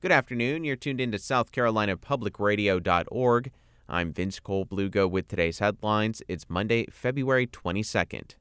Good afternoon. You're tuned into SouthCarolinaPublicRadio.org. I'm Vince Cole-Blugo with today's headlines. It's Monday, February 22nd.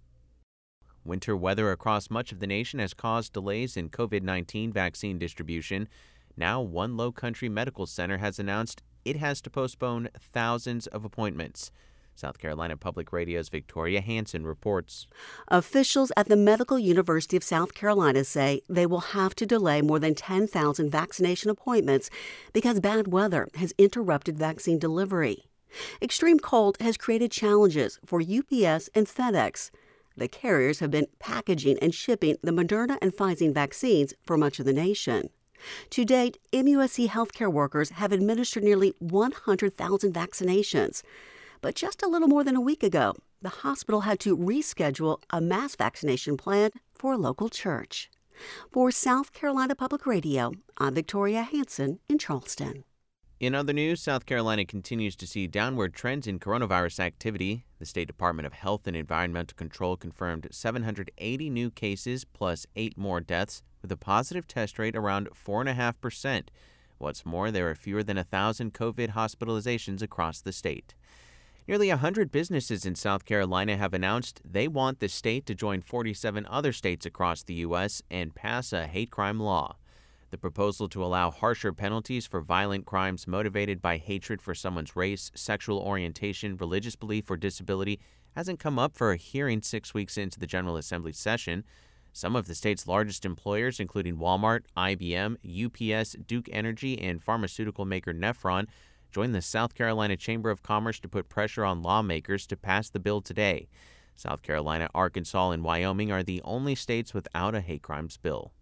Winter weather across much of the nation has caused delays in COVID-19 vaccine distribution. Now, one low-country medical center has announced it has to postpone thousands of appointments. South Carolina Public Radio's Victoria Hansen reports. Officials at the Medical University of South Carolina say they will have to delay more than 10,000 vaccination appointments because bad weather has interrupted vaccine delivery. Extreme cold has created challenges for UPS and FedEx. The carriers have been packaging and shipping the Moderna and Pfizer vaccines for much of the nation. To date, MUSC healthcare workers have administered nearly 100,000 vaccinations. But just a little more than a week ago, the hospital had to reschedule a mass vaccination plan for a local church. For South Carolina Public Radio, I'm Victoria Hansen in Charleston. In other news, South Carolina continues to see downward trends in coronavirus activity. The State Department of Health and Environmental Control confirmed 780 new cases plus 8 more deaths with a positive test rate around 4.5%. What's more, there are fewer than 1,000 COVID hospitalizations across the state. Nearly 100 businesses in South Carolina have announced they want the state to join 47 other states across the U.S. and pass a hate crime law. The proposal to allow harsher penalties for violent crimes motivated by hatred for someone's race, sexual orientation, religious belief, or disability hasn't come up for a hearing 6 weeks into the General Assembly session. Some of the state's largest employers, including Walmart, IBM, UPS, Duke Energy, and pharmaceutical maker Nephron, joined the South Carolina Chamber of Commerce to put pressure on lawmakers to pass the bill today. South Carolina, Arkansas, and Wyoming are the only states without a hate crimes bill.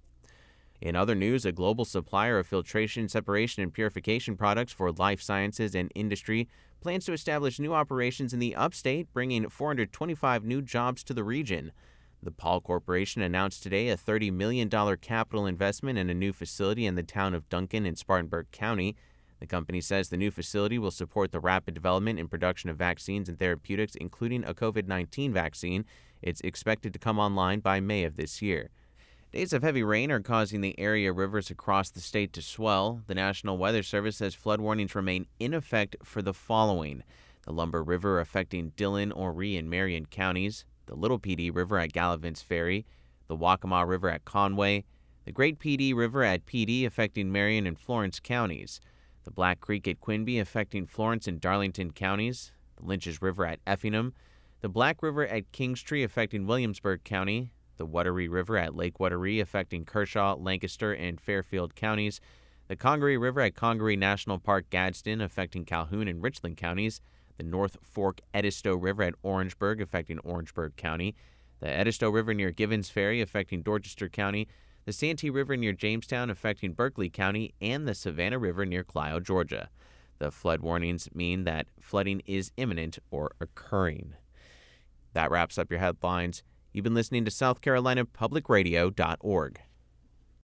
In other news, a global supplier of filtration, separation, and purification products for life sciences and industry plans to establish new operations in the upstate, bringing 425 new jobs to the region. The Pall Corporation announced today a $30 million capital investment in a new facility in the town of Duncan in Spartanburg County. The company says the new facility will support the rapid development and production of vaccines and therapeutics, including a COVID-19 vaccine. It's expected to come online by May of this year. Days of heavy rain are causing the area rivers across the state to swell. The National Weather Service says flood warnings remain in effect for the following: the Lumber River affecting Dillon, Horry, and Marion counties, the Little Pee River at Galavant's Ferry, the Waccamaw River at Conway, the Great Pee River at Pee Dee affecting Marion and Florence counties, the Black Creek at Quinby affecting Florence and Darlington counties, the Lynches River at Effingham, the Black River at Kingstree affecting Williamsburg County, the Wateree River at Lake Wateree affecting Kershaw, Lancaster, and Fairfield counties, the Congaree River at Congaree National Park Gadsden affecting Calhoun and Richland counties, the North Fork Edisto River at Orangeburg affecting Orangeburg County, the Edisto River near Givens Ferry affecting Dorchester County, the Santee River near Jamestown affecting Berkeley County, and the Savannah River near Clio, Georgia. The flood warnings mean that flooding is imminent or occurring. That wraps up your headlines. You've been listening to SouthCarolinaPublicRadio.org.